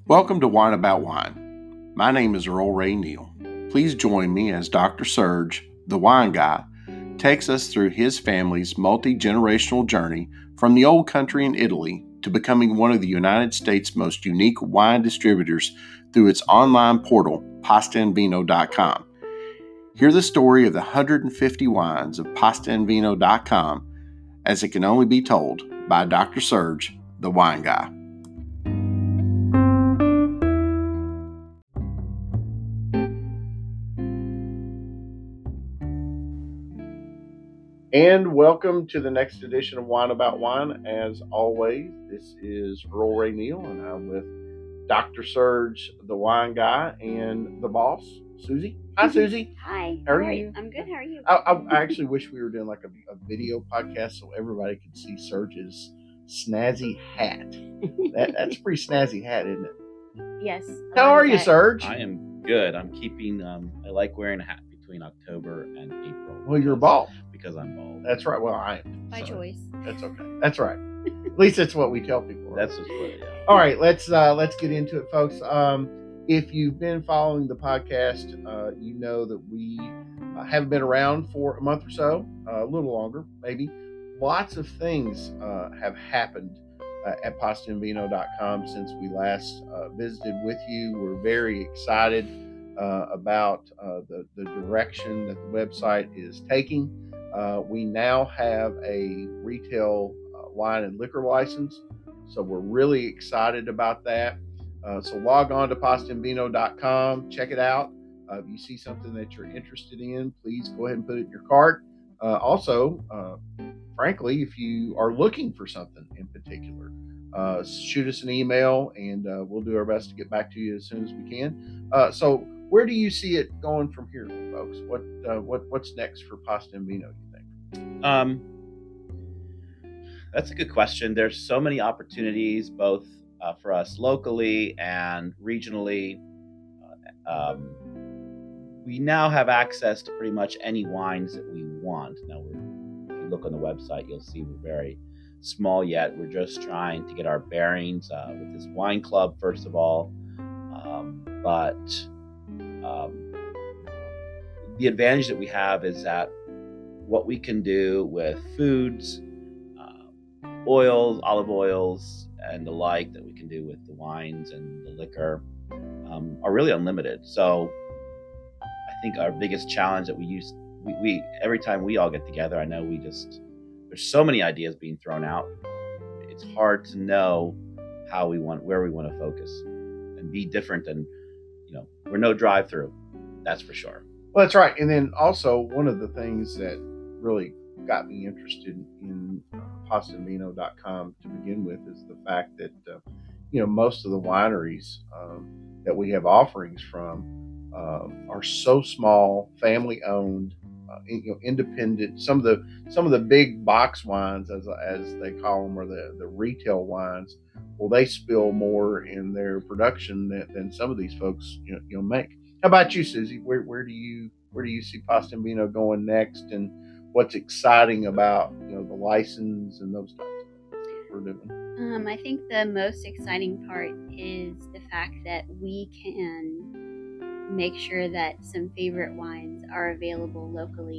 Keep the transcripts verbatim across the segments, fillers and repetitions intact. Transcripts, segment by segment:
Welcome to Wine About Wine. My name is Earl Ray Neal. Please join me as Doctor Serge, the wine guy, takes us through his family's multi-generational journey from the old country in Italy to becoming one of the United States' most unique wine distributors through its online portal, pasta and vino dot com. Hear the story of the one hundred fifty wines of pasta and vino dot com as it can only be told by Doctor Serge, the wine guy. And welcome to the next edition of Wine About Wine. As always, this is Earl Ray Neal, and I'm with Doctor Serge, the wine guy, and the boss, Susie. Hi, Susie. Hi. How are you? I'm good. How are you? I, I actually wish we were doing like a, a video podcast so everybody could see Serge's snazzy hat. that, that's a pretty snazzy hat, isn't it? Yes. How are you, Serge? I am good. I'm keeping, um, I like wearing a hat between October and April. Well, you're bald. Because I'm bald. That's right. Well, I am. By so choice. That's okay. That's right. At least that's what we tell people. Right? That's just what, yeah. All right, let's uh, let's get into it, folks. Um, if you've been following the podcast, uh, you know that we uh, haven't been around for a month or so, uh, a little longer, maybe. Lots of things uh, have happened uh, at pasta and vino dot com since we last uh, visited with you. We're very excited uh, about uh, the, the direction that the website is taking. Uh, we now have a retail uh, wine and liquor license, so we're really excited about that. Uh, so log on to pasta and vino dot com, check it out. Uh, if you see something that you're interested in, please go ahead and put it in your cart. Uh, also, uh, frankly, if you are looking for something in particular, uh, shoot us an email, and uh, we'll do our best to get back to you as soon as we can. Uh, so where do you see it going from here, folks? What uh, what what's next for Pasta and Vino, you think? Um, that's a good question. There's so many opportunities, both uh, for us locally and regionally. Uh, um, we now have access to pretty much any wines that we want. Now, we're, if you look on the website, you'll see we're very small yet. We're just trying to get our bearings uh, with this wine club, first of all. Um, but Um, the advantage that we have is that what we can do with foods, uh, oils, olive oils, and the like that we can do with the wines and the liquor um, are really unlimited. So I think our biggest challenge that we use, we, we every time we all get together, I know we just, there's so many ideas being thrown out. It's hard to know how we want, where we want to focus and be different than, you know, we're no drive-through, that's for sure. Well, that's right. And then also one of the things that really got me interested in uh, pasta and vino dot com to begin with is the fact that, uh, you know, most of the wineries um, that we have offerings from um, are so small, family-owned, uh, you know, independent. Some of the some of the big box wines, as as they call them, or the the retail wines. Well, they spill more in their production than, than some of these folks, you know, you'll make. How about you, Susie? Where where do you where do you see Pasta and Vino going next, and what's exciting about, you know, the license and those types of things that we're doing? Um, I think the most exciting part is the fact that we can make sure that some favorite wines are available locally,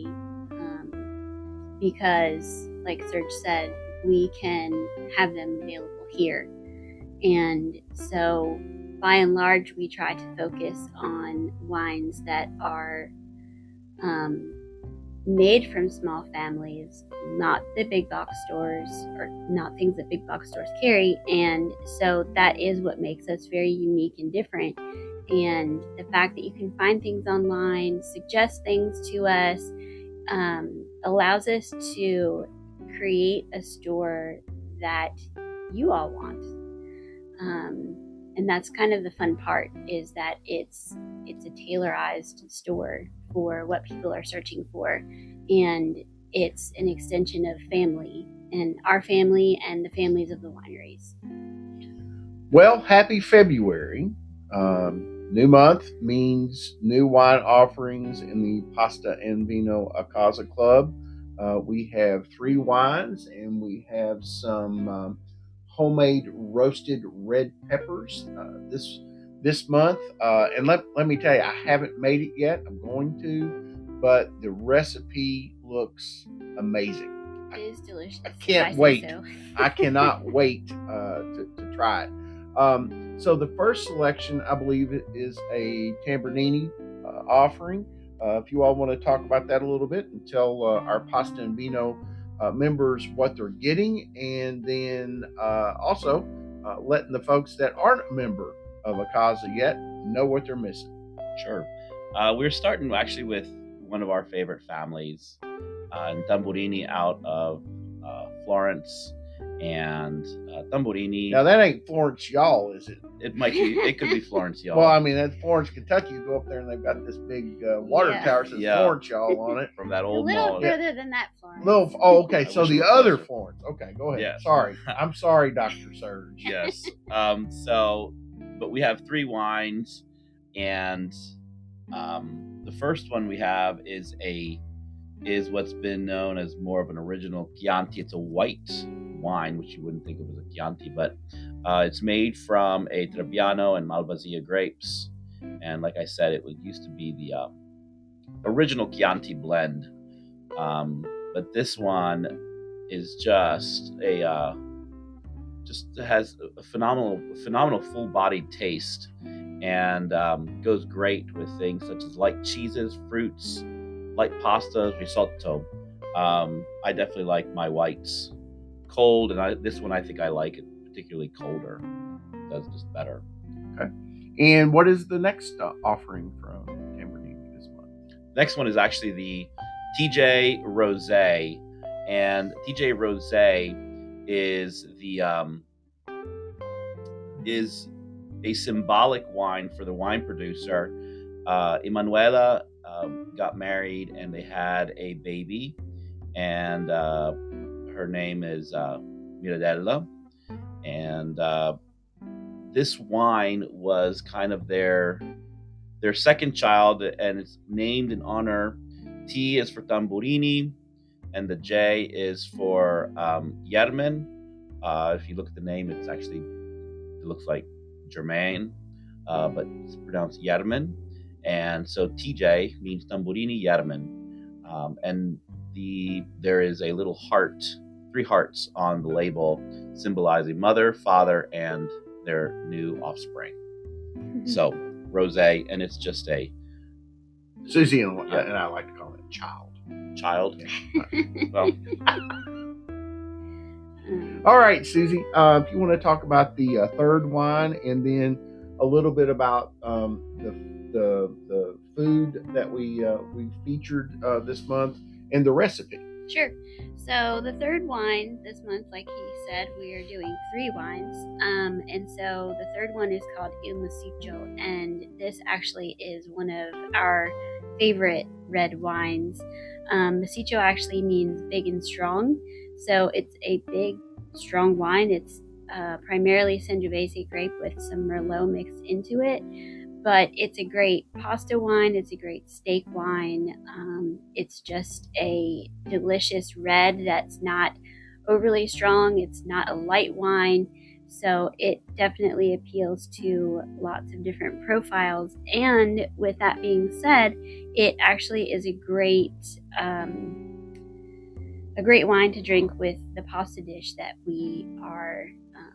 um, because, like Serge said, we can have them available here. And so, by and large, we try to focus on wines that are um, made from small families, not the big box stores, or not things that big box stores carry. And so that is what makes us very unique and different. And the fact that you can find things online, suggest things to us, um, allows us to create a store that you all want. Um, and that's kind of the fun part, is that it's it's a tailorized store for what people are searching for, and it's an extension of family, and our family and the families of the wineries. Well, happy February. Um, new month means new wine offerings in the Pasta and Vino a Casa Club. Uh, we have three wines, and we have some um, homemade roasted red peppers uh, this this month. Uh, and let, let me tell you, I haven't made it yet. I'm going to, but the recipe looks amazing. It is delicious. I can't I say wait. so. I cannot wait uh, to, to try it. Um, so the first selection, I believe, is a Tambourini uh, offering. Uh, if you all want to talk about that a little bit and tell uh, our Pasta and Vino uh, members what they're getting, and then uh, also uh, letting the folks that aren't a member of A Casa yet know what they're missing. Sure. Uh, we're starting actually with one of our favorite families, uh, Tambourini out of uh, Florence. And uh, Tambourini. Now that ain't Florence, y'all, is it? It might be. It could be Florence, y'all. Well, I mean, that's Florence, Kentucky. You go up there and they've got this big uh, water Yeah. tower that says Yeah. Florence, y'all, on it. From that A old little mall. further than that, Florence. Little. Oh, okay. I So wish the it was other closer. Florence. Okay, go ahead. Yes. Sorry. I'm sorry, Doctor Surge. Yes. Um. So, but we have three wines, and um, the first one we have is a is what's been known as more of an original Chianti. It's a white wine, which you wouldn't think of as a Chianti, but uh, it's made from a Trebbiano and Malvasia grapes. And like I said, it was, used to be the uh, original Chianti blend. Um, but this one is just a uh, just has a phenomenal, phenomenal full-bodied taste, and um, goes great with things such as light cheeses, fruits, light pastas, risotto. Um, I definitely like my whites cold, and I, this one I think I like it particularly colder. It does just better. Okay. And what is the next uh, offering from Tambourini this month? Next one is actually the T J Rosé, and T J Rosé is the um, is a symbolic wine for the wine producer. Uh, Emanuela um, got married and they had a baby, and uh, her name is uh, Miradella, and uh, this wine was kind of their their second child, and it's named in honor. T is for Tambourini, and the J is for um, Yermen. Uh, if you look at the name, it's actually it looks like Germain, uh, but it's pronounced Yermen. And so T J means Tambourini Yermen, um, and the there is a little heart, three hearts on the label, symbolizing mother, father, and their new offspring. So rosé, and it's just a Susie and, Yeah. and I like to call it child. child. Well, Um, All right, Susie. Uh, if you want to talk about the uh, third wine, and then a little bit about um, the the the food that we uh, we featured uh, this month and the recipe. Sure. So the third wine this month, like he said, we are doing three wines. Um, and so the third one is called Il Massiccio, and this actually is one of our favorite red wines. Um, Massiccio actually means big and strong. So it's a big, strong wine. It's uh, primarily Sangiovese grape with some Merlot mixed into it. But it's a great pasta wine. It's a great steak wine. Um, it's just a delicious red that's not overly strong. It's not a light wine. So it definitely appeals to lots of different profiles. And with that being said, it actually is a great um, a great wine to drink with the pasta dish that we are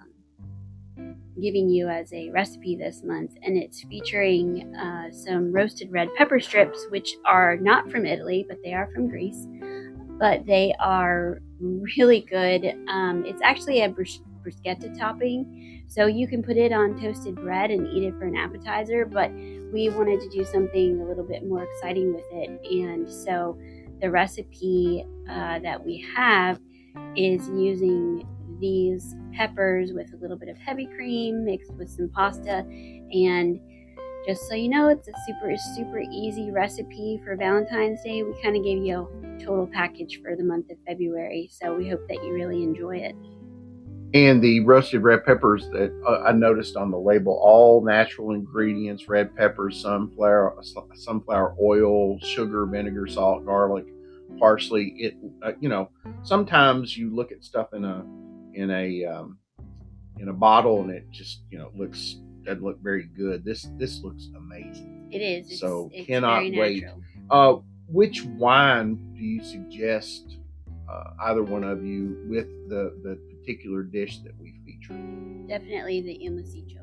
um, giving you as a recipe this month. And it's featuring uh, some roasted red pepper strips, which are not from Italy, but they are from Greece. But they are really good. Um, it's actually a brus- bruschetta topping, so you can put it on toasted bread and eat it for an appetizer, but we wanted to do something a little bit more exciting with it. And so the recipe uh, that we have is using these peppers with a little bit of heavy cream mixed with some pasta. And just so you know, it's a super, super easy recipe for Valentine's Day. We kind of gave you a total package for the month of February, so we hope that you really enjoy it. And the roasted red peppers that uh, I noticed on the label, all natural ingredients: red peppers, sunflower, sunflower oil, sugar, vinegar, salt, garlic, parsley. It, uh, you know, sometimes you look at stuff in a in a um, in a bottle, and it just you know looks doesn't look very good. This this looks amazing. It is. It's, So it's cannot very wait. natural. Uh, which wine do you suggest, uh, either one of you, with the, the particular dish that we feature? Definitely the Imosicho.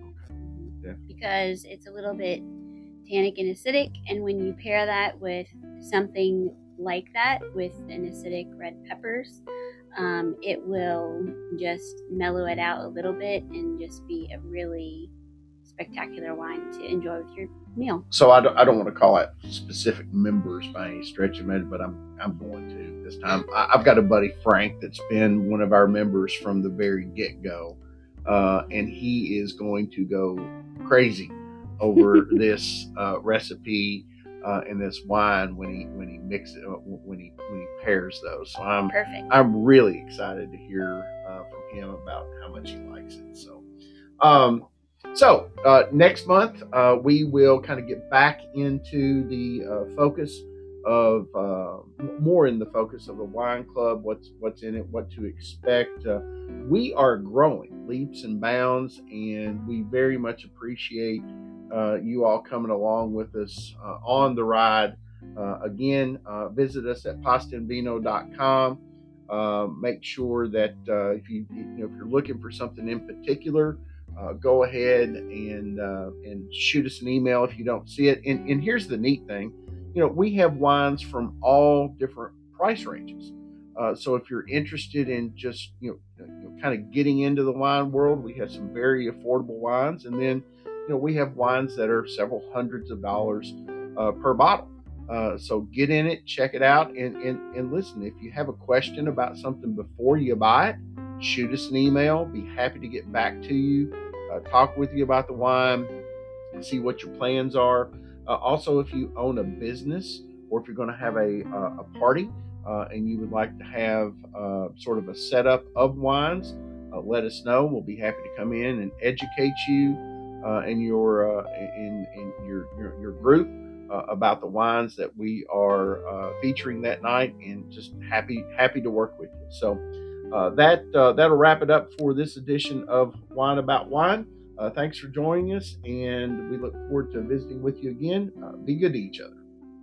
Okay. Because it's a little bit tannic and acidic, and when you pair that with something like that, with an acidic red peppers, um, it will just mellow it out a little bit and just be a really spectacular wine to enjoy with your meal. So I don't, I don't want to call out specific members by any stretch of it, but I'm I'm going to this time. I, I've got a buddy, Frank, that's been one of our members from the very get-go, uh, and he is going to go crazy over this uh, recipe uh, and this wine when he when he mixes uh, when he when he pairs those. So I'm Perfect. I'm really excited to hear uh, from him about how much he likes it. So. Um, So uh, next month, uh, we will kind of get back into the uh, focus of uh, more in the focus of the wine club, what's what's in it, what to expect. Uh, we are growing leaps and bounds, and we very much appreciate uh, you all coming along with us uh, on the ride. Uh, again, uh, visit us at pasta and vino dot com. Uh, make sure that uh, if you, you know, if you're looking for something in particular, Uh, go ahead and uh, and shoot us an email if you don't see it. And, and here's the neat thing, you know, we have wines from all different price ranges. Uh, so if you're interested in just you know, you know kind of getting into the wine world, we have some very affordable wines, and then you know we have wines that are several hundreds of dollars uh, per bottle. Uh, so get in it, check it out, and, and and listen. If you have a question about something before you buy it, shoot us an email. Be happy to get back to you. Uh, talk with you about the wine and see what your plans are. Uh, also, if you own a business or if you're going to have a, uh, a party uh, and you would like to have uh, sort of a setup of wines, uh, let us know. We'll be happy to come in and educate you uh, and your uh, in, in your, your, your group uh, about the wines that we are uh, featuring that night, and just happy happy to work with you. So. Uh, that uh, that'll wrap it up for this edition of Wine About Wine. Uh, thanks for joining us, and we look forward to visiting with you again. Uh, be good to each other.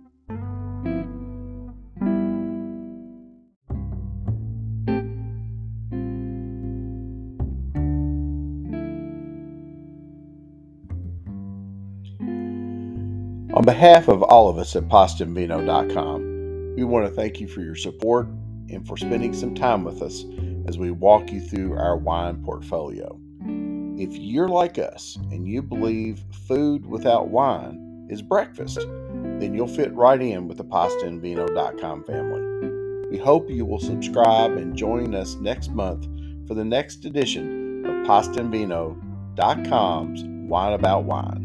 On behalf of all of us at pasta and vino dot com, we want to thank you for your support and for spending some time with us as we walk you through our wine portfolio. If you're like us and you believe food without wine is breakfast, then you'll fit right in with the pasta and vino dot com family. We hope you will subscribe and join us next month for the next edition of pasta and vino dot com's Wine About Wine.